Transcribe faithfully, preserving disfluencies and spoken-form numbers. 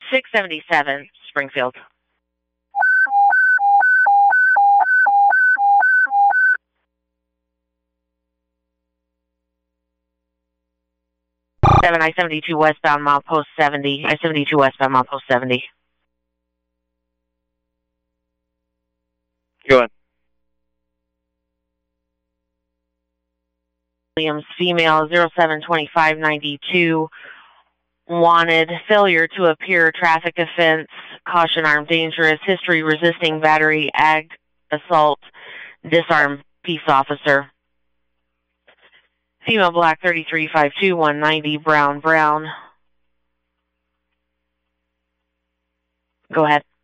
six seventy-seven, Springfield. seven I seventy-two westbound, milepost seventy. I seventy-two westbound, milepost seventy. Go ahead. Williams, female, zero seven twenty-five ninety-two. Wanted, failure to appear, traffic offense, caution armed dangerous, history resisting battery, ag assault, disarmed peace officer. Female, black, thirty-three fifty-two, one ninety, brown, brown. Go ahead.